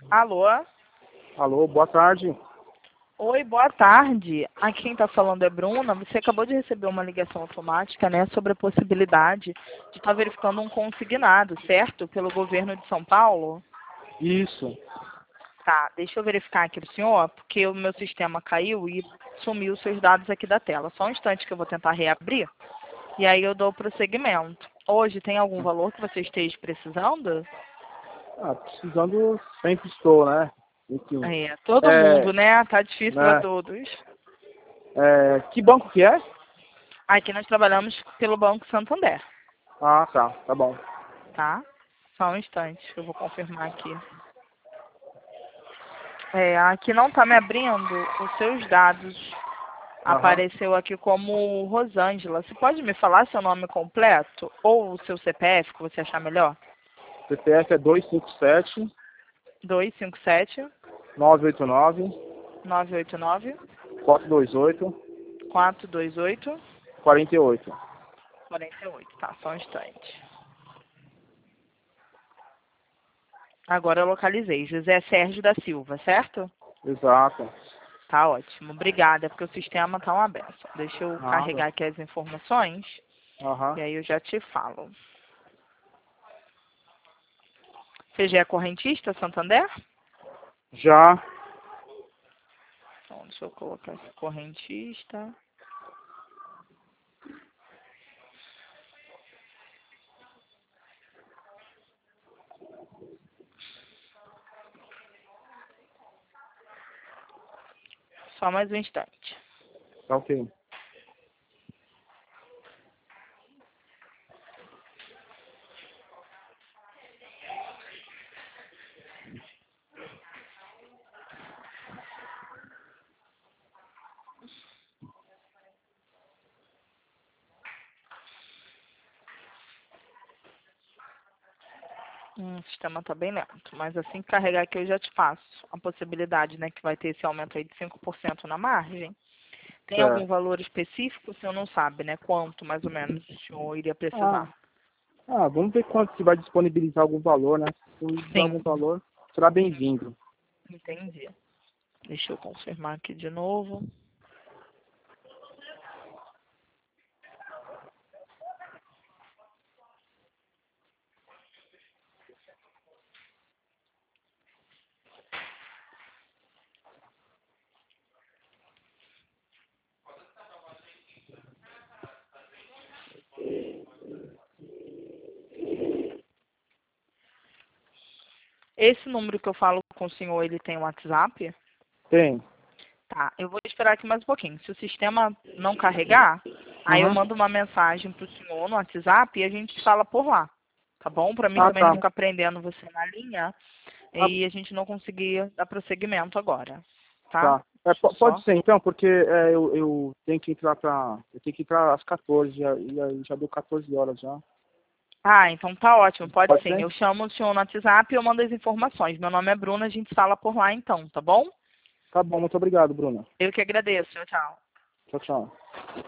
Alô? Alô, boa tarde. Oi, boa tarde. Aqui quem está falando é Bruna. Você acabou de receber uma ligação automática, né, sobre a possibilidade de estar verificando um consignado, certo? Pelo governo de São Paulo? Isso. Tá, deixa eu verificar aqui do senhor, porque o meu sistema caiu e sumiu os seus dados aqui da tela. Só um instante que eu vou tentar reabrir e aí eu dou prosseguimento. Hoje tem algum valor que você esteja precisando? Precisando sempre estou, né? Enfim. É, todo mundo, né? Tá difícil para Né? todos. Que banco que é? Aqui nós trabalhamos pelo Banco Santander, Ah, tá bom. tá? Só um instante, que eu vou confirmar aqui. Aqui não está me abrindo os seus dados. Aham. Apareceu aqui como Rosângela. Você pode me falar seu nome completo ou o seu CPF, que você achar melhor? CPF é 257 257 989 989 428 428 48. 48. Tá, só um instante. Agora eu localizei. José Sérgio da Silva, certo? Exato. Tá ótimo. Obrigada, porque o sistema tá uma benção. Deixa eu Nada. carregar aqui as informações Aham. e aí eu já te falo. Você já é correntista, Santander? Já. Então, deixa eu colocar aqui correntista. Só mais um instante. Tá ok. O sistema tá bem lento, mas assim que carregar aqui eu já te passo a possibilidade, né, que vai ter esse aumento aí de 5% na margem. Tem algum Certo. valor específico? O senhor não sabe, né, quanto mais ou menos o senhor iria Ah, precisar? vamos ver quanto que vai disponibilizar algum valor, né? Se disponibilizar algum Sim, valor, será bem-vindo. entendi. Deixa eu confirmar aqui de novo. Esse número que eu falo com o senhor, ele tem WhatsApp? Tem. Tá, eu vou esperar aqui mais um pouquinho. Se o sistema não carregar, aí eu Uhum. mando uma mensagem pro senhor no WhatsApp e a gente fala por lá. Tá bom? Pra mim Ah, também não tá. ficar prendendo você na linha Ah, e a gente não conseguir dar prosseguimento agora. Tá? tá. Deixa eu Pode só. ser então, porque eu tenho que entrar eu tenho que entrar às 14, e aí já deu 14 horas já. Ah, então tá ótimo, pode Pode sim. ser? Eu chamo o senhor no WhatsApp e eu mando as informações. Meu nome é Bruna, a gente fala por lá então, tá bom? Tá bom, muito obrigado, Bruna. Eu que agradeço. Tchau, tchau. Tchau, tchau.